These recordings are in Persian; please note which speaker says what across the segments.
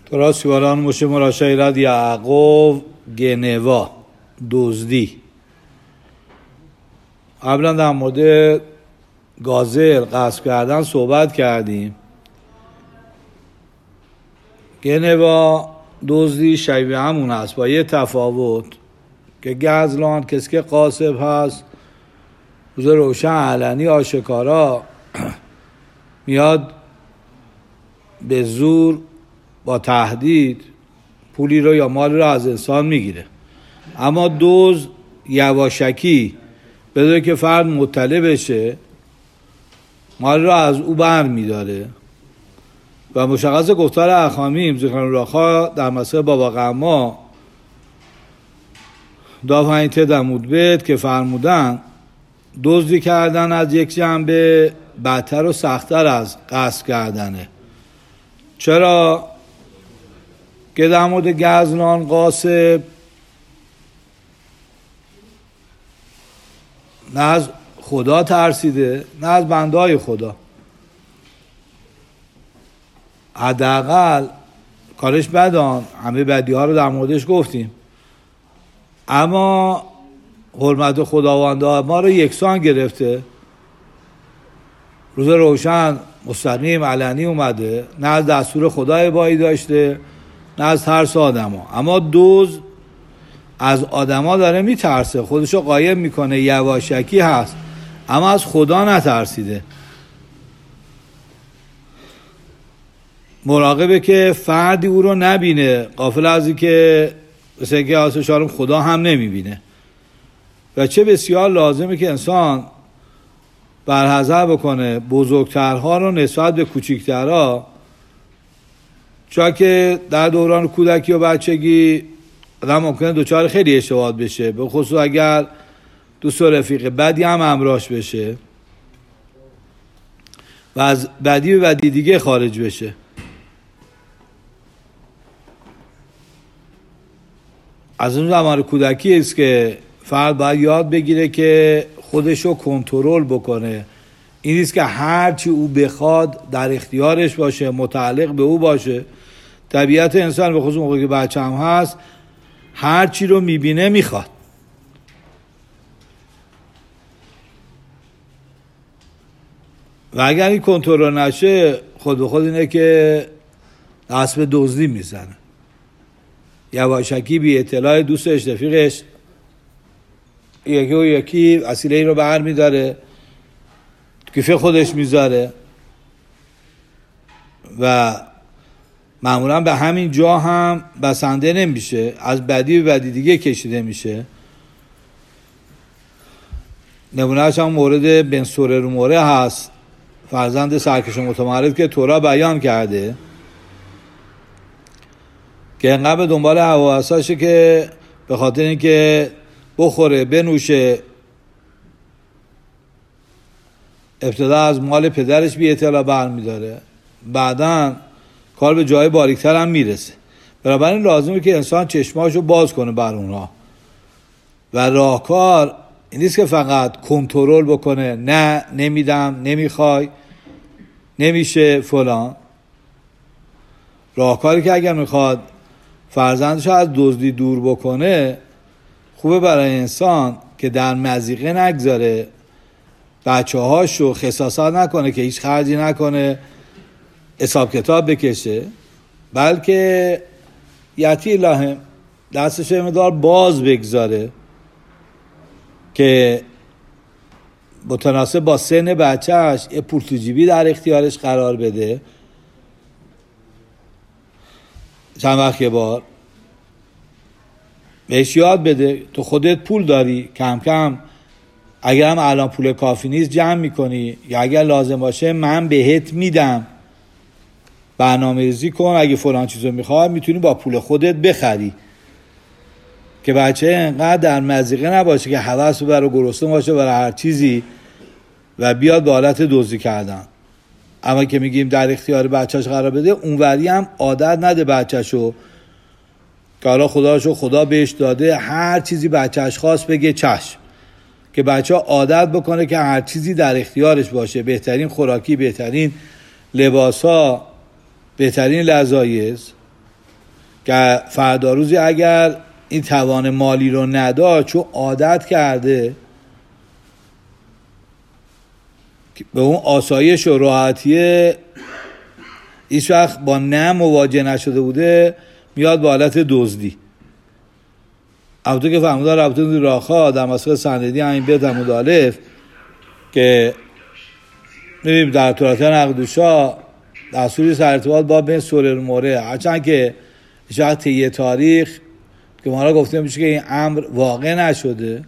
Speaker 1: درست سیواران مشه مراشای یعقوب گنوا دزدی. قبلا در مورد گازل غصب کردن صحبت کردیم. گنوا دزدی شبیه همون هست با یه تفاوت که گزلان کسی که غاصب هست روز روشن علنی آشکارا میاد به زور با تهدید پولی رو یا مالی رو از انسان میگیره، اما دزد یواشکی بدون که فرد مطلع بشه مالی رو از او بر میداره و مشخص گفتار اخامیم ذکر راخا در مسئله بابا قما دافعین تدمود بید که فرمودن دزدی کردن از یک جنبه بدتر و سخت‌تر از غصب کردنه. چرا؟ که در مورد گزلان غاصب نه از خدا ترسیده نه از بندهای خدا، حداقل کارش بدان، همه بدی ها رو در موردش گفتیم، اما حرمت خداونده ما رو یکسان گرفته. روز روشن مستقیم علنی اومده، نه از دستور خدای بایی داشته نه از ترس آدم ها. اما دزد از آدم ها داره میترسه، خودشو قایم میکنه، یواشکی هست اما از خدا نترسیده. مراقبه که فردی او رو نبینه، غافل از این که مثل که آسشارم خدا هم نمیبینه. و چه بسیار لازمه که انسان برحذر بکنه بزرگترها رو نسبت به کوچیکترها، چون که در دوران کودکی و بچگی آدم ممکنه دوچار خیلی اشتباهات بشه، به خصوص اگر دوست و رفیق بدی هم همراهش بشه و از بدی به بدی دیگه خارج بشه. از اون زمان کودکی است که فرد باید یاد بگیره که خودشو کنترل بکنه. این نیست که هر چی او بخواد در اختیارش باشه، متعلق به او باشه. طبیعت انسان به خصوص موقعی که بچه هم هست هر چی رو میبینه میخواد. و اگر این کنترل نشه خود به خود اینه که دست به دزدی میزنه. یواشکی بی اطلاع دوستش رفیقش یکی وسیله ای رو بر میداره، کیف خودش میذاره و معمولا به همین جا هم بسنده نمیشه، از بدی به بدی دیگه کشیده میشه. نمونهش هم مورد بن سوره رو موره هست، فرزند سرکش متمرد که تورا بیان کرده که انقدر به دنبال هواساشه که به خاطر اینکه بخوره بنوشه ابتدا از مال پدرش بی اطلاع برمیداره، بعداً کار به جای باریکتر هم میرسه. بنابراین لازمه که انسان چشماشو باز کنه بر اونها و راهکار این نیست که فقط کنترل بکنه، نه نمیدم، نمیخوای، نمیشه فلان. راهکاری که اگر میخواد فرزندشو از دزدی دور بکنه خوبه برای انسان که در مضیقه نگذاره، بچه هاشو خساسات نکنه که هیچ خرجی نکنه، حساب کتاب بکشه، بلکه یتی لهم دستش مقدار باز بگذاره که متناسب با سن بچهش یه پول تو جیبی در اختیارش قرار بده. چند وقت یه بار بهش یاد بده تو خودت پول داری، کم کم اگر هم الان پول کافی نیست جمع میکنی یا اگر لازم باشه من بهت میدم، برنامه ریزی کن، اگه فلان چیزو میخواد میتونی با پول خودت بخری، که بچه انقدر در مضیقه نباشه که هوس بره گرسنه باشه برای هر چیزی و بیاد به حالت دزدی کردن. اما که میگیم در اختیار بچهش قرار بده، اونوری هم عادت نده بچهشو که حالا خدا بهش داده هر چیزی بچهش خواست بگه چشم، که بچه عادت بکنه که هر چیزی در اختیارش باشه، بهترین خوراکی، بهترین لباسا، بهترین لذایز. که فردا روزی اگر این توان مالی رو نداشت، چون عادت کرده به اون آسایش و راحتی هیچ وقت با نه مواجه نشده بوده، میاد به حالت دزدی. البته که فرمودن ربطون راخا در مسئله سندی همین بیت عمود الف که میبینیم در تورات نقدوشا دستوری سر ارتباط با بین سوره الموره، هرچند که شاید طی تاریخ که ما را گفته میشه که این امر واقع نشده،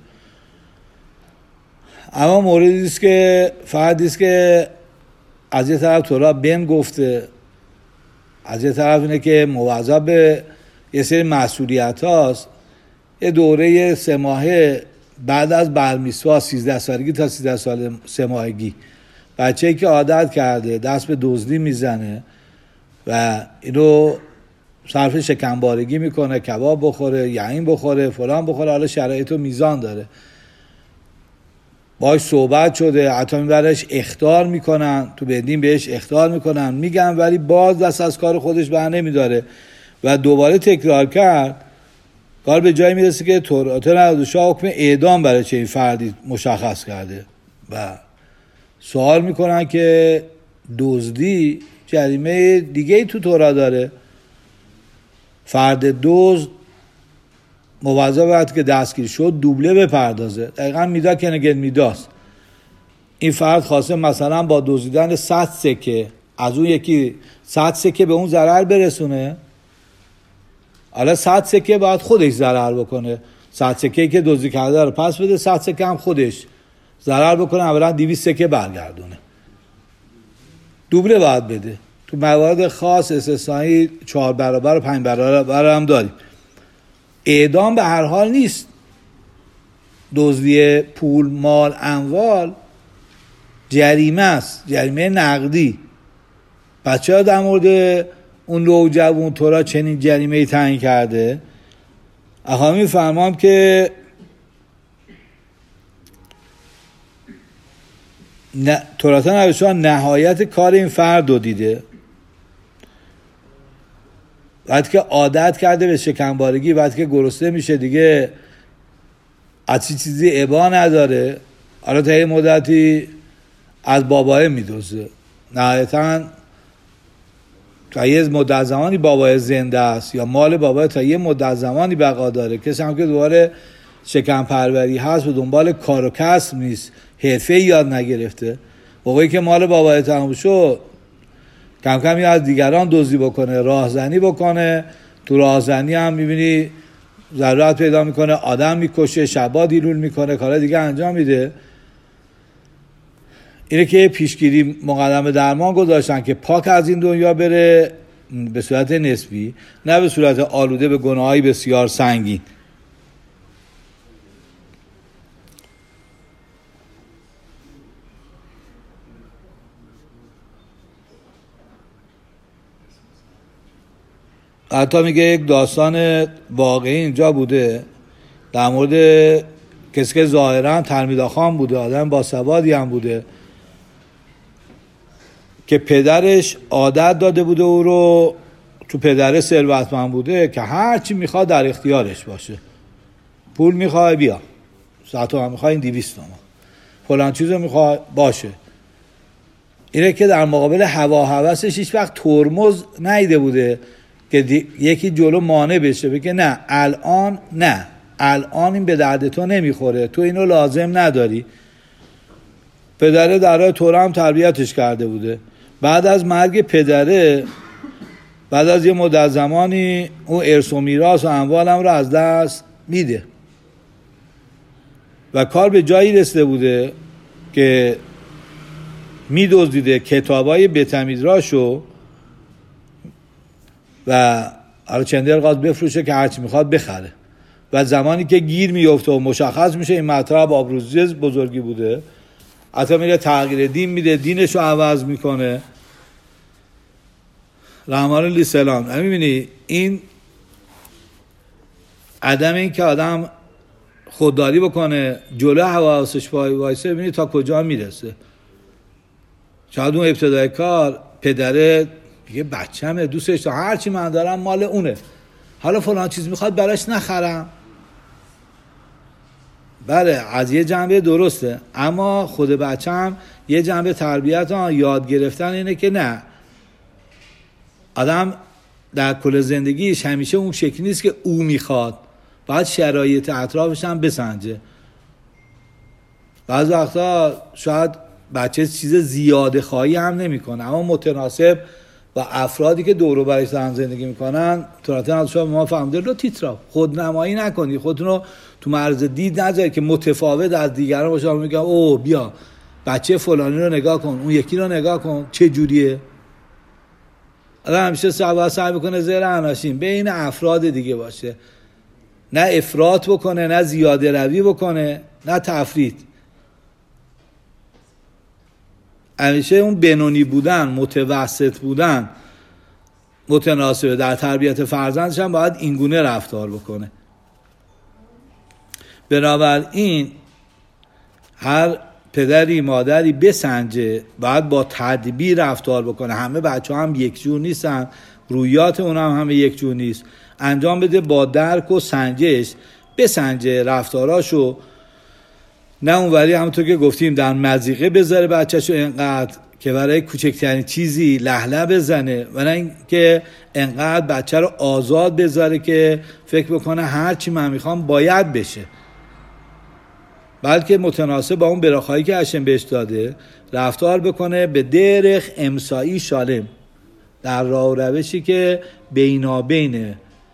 Speaker 1: اما موردی است که فقط است که از یه طرف تورات بین گفته، از یه طرف اینه که موظف به یه سری مسئولیت هاست. یه دوره 3 ماهه بعد از برمیسوا 13 سالگی تا 13 سال 3 ماهگی بچه‌ای که عادت کرده دست به دزدی میزنه و اینو صرف شکمبارگی میکنه، کباب بخوره، یعین بخوره، فلان بخوره، حالا شرایط و میزان داره، باش صحبت شده، حتی میبرش اخطار میکنن، تو بدین بهش اخطار میکنن، میگن، ولی باز دست از کار خودش بر نمیداره و دوباره تکرار کرد، کار به جایی میرسه که تورات نقدوشا حکم اعدام برای چه این فردی مشخص کرده و سوال میکنن که دزدی جریمه دیگه ای تو تورات داره، فرد دزد موظف وقتی که دستگیر شد دوبله بپردازه، دقیقا میدا کنگل میداست. این فرد خواسته مثلا با دزدیدن 100 سکه از اون یکی 100 سکه به اون ضرر برسونه، حالا 100 سکه باید خودش ضرر بکنه، 100 سکه که دزدی کرده رو پس بده، 100 سکه هم خودش ضرر بکنه، اولا 200 سکه برگردونه، دوبله باید بده. تو موارد خاص استثنایی 4 برابر و 5 برابر هم داریم. اعدام به هر حال نیست، دزدی پول، مال، اموال جریمه است، جریمه نقدی. بچه ها در مورد اون نوجوان تورات چنین جریمه‌ای تعیین کرده؟ اخوانی فرمام که تورات نقدوشا نهایت کار این فرد رو دیده، وقتی که عادت کرده به شکمبارگی، وقتی که گرسنه میشه دیگه از چیزی ابا نداره، حالا تا یه مدتی از بابای میدوزه، نهایتاً تا یه مدت زمانی بابای زنده است یا مال بابای تا یه مدت زمانی بقا داره. کسی هم که دوباره شکم پروری هست و دنبال کار و کسب نیست، حرفه‌ای یاد نگرفته، موقعی که مال بابای تموم شد کم کم از دیگران دزدی بکنه، راهزنی بکنه، تو راهزنی هم میبینی ضرورت پیدا میکنه، آدم میکشه، شبا دیلول میکنه، کارا دیگه انجام میده. اینه که پیشگیری مقدم درمان گذاشتن که پاک از این دنیا بره به صورت نسبی، نه به صورت آلوده به گناهایی بسیار سنگین. حتی میگه یک داستان واقعی اینجا بوده در مورد کسی که ظاهرا تلمیداخوان بوده، آدم باسوادی هم بوده، که پدرش عادت داده بوده او رو، تو پدر ثروتمند بوده که هر چی میخواد در اختیارش باشه، پول میخواد بیا، 100 تومن میخواد این 200 تومن، فلان چیزو میخواد باشه. اینه که در مقابل هوا هوسش هیچ وقت ترمز نیده بوده که یکی جلو مانع بشه، بگه نه الان، نه الان این به درد تو نمیخوره، تو اینو لازم نداری. پدره در راه تورا هم تربیتش کرده بوده. بعد از مرگ پدره، بعد از یه مدت زمانی اون ارث و میراث و اموالم رو از دست میده و کار به جایی رسیده بوده که میدزدیده کتابای بتمیدراشو و حالا چندر قاض بفروشه که هرچی میخواد بخره و زمانی که گیر میفته و مشخص میشه این مطلب آبروزی بزرگی بوده، حتی میره تغییر دین میده، دینشو عوض میکنه. رحمان علیه السلام. میبینی این عدم این که آدم خودداری بکنه جلو حواسش وایسه، ببینی تا کجا میرسه. شاید اون ابتدای کار پدره دیگه بچه‌مه، دوستش هر چی من دارم مال اونه، حالا فلان چیز میخواد براش نخرم. بله از یه جنبه درسته، اما خود بچه‌م یه جنبه تربیت یاد گرفتن اینه که نه، آدم در کل زندگیش همیشه اون شکلی نیست که او میخواد، باید شرایط اطرافش هم بسنجه. بعض وقتا شاید بچه چیز زیاده خواهی هم نمیکنه، اما متناسب و افرادی که دور و برش دارن زندگی میکنن توناتن از شما ما فهمده رو تیترا خودنمایی نکنی، خودتون رو تو مرز دید نذاری که متفاوت از دیگران باشه. میگم او بیا بچه فلانی رو نگاه کن، اون یکی رو نگاه کن چه جوریه. آدم همیشه سعی میکنه زیر اناشین بین افراد دیگه باشه، نه افراط بکنه، نه زیاده روی بکنه، نه تفریط. همیشه اون بینونی بودن، متوسط بودن متناسبه. در تربیت فرزندش هم باید اینگونه رفتار بکنه. بنابراین هر پدری مادری بسنجه، باید با تدبیر رفتار بکنه. همه بچه هم یک جور نیستن، رویات اون هم همه یک جور نیست. انجام بده با درک و سنجش، بسنجه رفتاراشو، نه اونوری همونطور که گفتیم در مضیقه بذاره بچه‌شو اینقدر که برای کوچکترین چیزی لهله بزنه، و نه اینکه اینقدر بچه رو آزاد بذاره که فکر بکنه هر چی من میخوام باید بشه. بلکه متناسب با اون براخایی که هشم بهش داده رفتار بکنه به درخ امسایی شالم، در راه و روشی که بینابینه،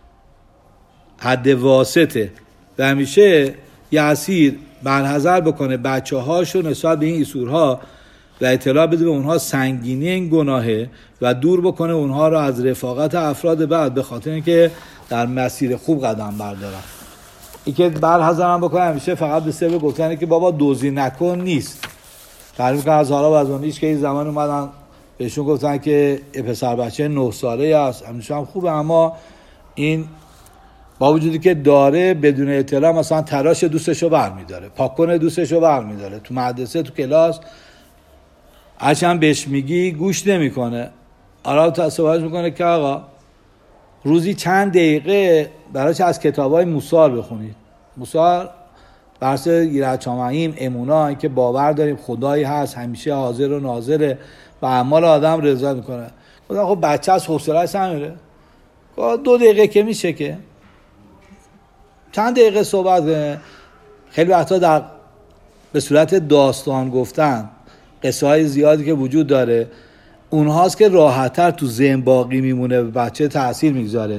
Speaker 1: حد واسطه، و همیشه یاسیر برحذر بکنه بچه هاشو نسبت به این ایسورها و اطلاع بده به اونها سنگینی این گناهه و دور بکنه اونها رو از رفاقت افراد بعد، به خاطر اینکه در مسیر خوب قدم بردارن. این که برحذرم بکنه همیشه فقط به سبب گفتنه که بابا دوزی نکن نیست. تعریف که از حالا از اونیش که این زمان اومدن بهشون گفتن که پسر بچه 9 ساله است، همیشه هم خوبه، اما این با وجودی که داره بدون اطلاع مثلا تراش دوستشو برمیداره، پاکن دوستشو برمیداره، تو مدرسه تو کلاس هرچند بهش میگی گوش نمیکنه. حالا تصورش میکنه که آقا روزی چند دقیقه براش از کتابای موسی بخونید. موسی برس ایرچامعیم امونا، که باور داریم خدایی هست همیشه حاضر و ناظره و اعمال آدم رضا میکنه. خب بچه از حوصله‌اش نمیره، 2 دقیقه که میشه که چند دقیقه صحبت. خیلی وقتا به صورت داستان گفتن قصه های زیادی که وجود داره، اونهاست که راحت‌تر تو ذهن باقی میمونه، بچه تأثیر میگذاره.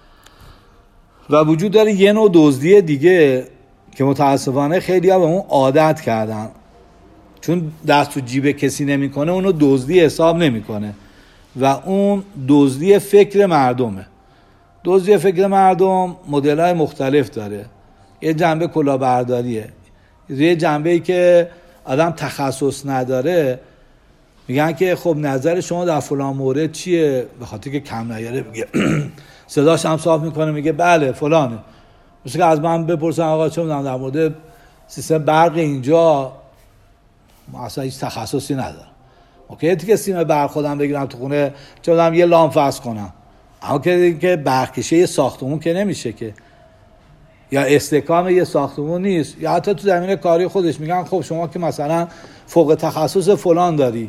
Speaker 1: و وجود داره یه نوع دزدی دیگه که متاسفانه خیلی ها به اون عادت کردن، چون دست تو جیب کسی نمیکنه اونو دزدی حساب نمیکنه، و اون دزدی فکر مردمه. دزدی فکر مردم مدل‌های مختلف داره. یه جنبه کلاهبرداریه، یه جنبه‌ای که آدم تخصص نداره میگن که خب نظر شما در فلان مورد چیه، به خاطر که کم نیاره میگه صداش هم صاف میکنه میگه بله فلانه. مثل که از من بپرسن آقا چه میدونم در مورد سیستم برق اینجا، ما اصلا هیچ تخصصی ندارم. اوکی که سیم برق خودم بگیرم تو خونه چه میدونم یه لامپ وصل کنم، اما که برق کشه یه ساختمون که نمیشه که، یا استحکام یه ساختمون نیست، یا حتی تو زمینه کاری خودش میگن خب شما که مثلا فوق تخصص فلان داری،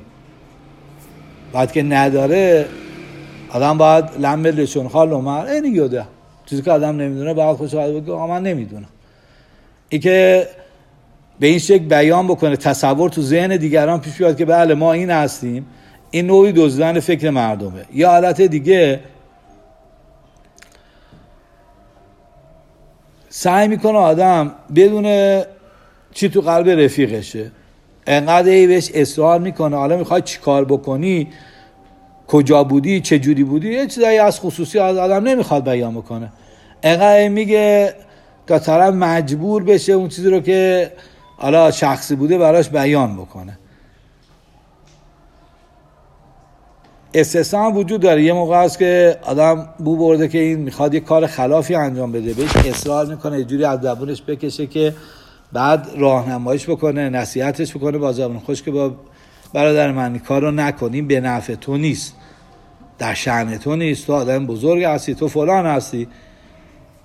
Speaker 1: بعد که نداره آدم باید لمه لشون خال عمر اینی یاده چیزی که آدم نمیدونه باید خودش باید بگه من نمیدونم. این که به این شکل بیان بکنه تصور تو ذهن دیگران پیش بیاد که بله ما این هستیم، این نوعی دزدیدن فکر مردمه. یا حالت دیگه سعی میکنه آدم بدونه چی تو قلب رفیقشه، انقدر بهش اصرار میکنه حالا میخوای چی کار بکنی، کجا بودی، چه جوری بودی، یه چیزایی از خصوصی از آدم نمیخواد بیان بکنه، انقدر میگه تا طرف مجبور بشه اون چیزی رو که حالا شخصی بوده براش بیان بکنه. استثنا وجود داره، یه موقع هست که آدم بو برده که این میخواد یه کار خلافی انجام بده، بهش اصرار میکنه یه جوری از زبونش بکشه که بعد راهنماییش بکنه، نصیحتش بکنه با زبون خوش که با برادر من این کارو نکنی، به نفع تو نیست، در شأن تو نیست، تو آدم بزرگ هستی، تو فلان هستی.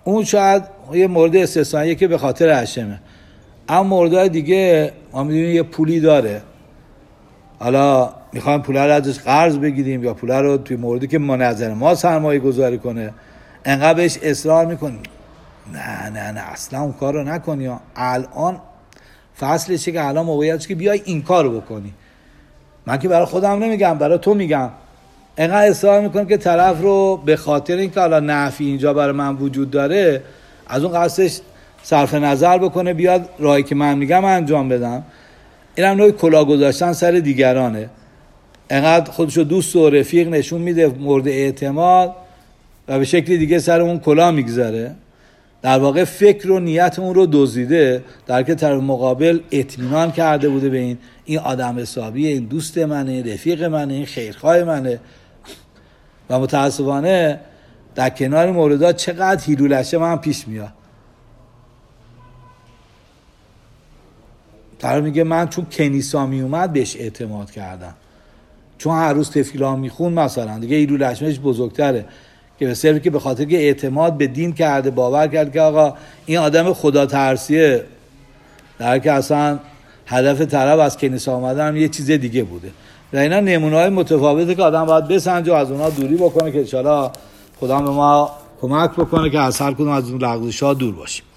Speaker 1: اون شاید یه مورد استثنائیه که به خاطر هشمه. اما موردهای دیگه ما میدونیم یه پولی داره، حالا میخوایم پوله رو ازش قرض بگیریم یا پوله رو توی موردی که ما نظر ما سرمایه گذاری کنه انقدر بهش اصرار میکنیم نه اصلا اون کار رو نکنی، الان فصلشه که الان موقعیتش که بیای این کار رو بکنی. من که برای خودم نمیگم، برای تو میگم. انقدر اصرار میکنم که طرف رو به خاطر اینکه حالا نفی اینجا برای من وجود داره از اون قصدش صرف نظر بکنه بیاد راهی که من میگم انجام بدم. اینم نوعی کلاه گذاشتن سر دیگرانه. انقدر خودشو دوست و رفیق نشون میده مورد اعتماد و به شکل دیگه سر اون کلاه میگذاره، در واقع فکر و نیت اون رو دزدیده، در که طرف مقابل اطمینان کرده بوده به این آدم حسابیه، این دوست منه، رفیق منه، این خیرخواه منه. و متاسفانه در کنار موردها چقدر هیلولشه من پیش میاد. طرف میگه من چون کنیسا میومد بهش اعتماد کردم، چون هر روز تفیلا میخون مثلا، دیگه هیلولشمش بزرگتره که به صرفی که به خاطر که اعتماد به دین کرده، باور کرد که آقا این آدم خدا ترسیه، در که اصلا هدف طرف از کنیسا آمدن یه چیز دیگه بوده. و اینا نمونه‌های متفاوته که آدم باید بسنجه و از اونها دوری بکنه که انشاءالله خدا به ما کمک بکنه که از هر کدوم از اون لغزش‌ها دور باشیم.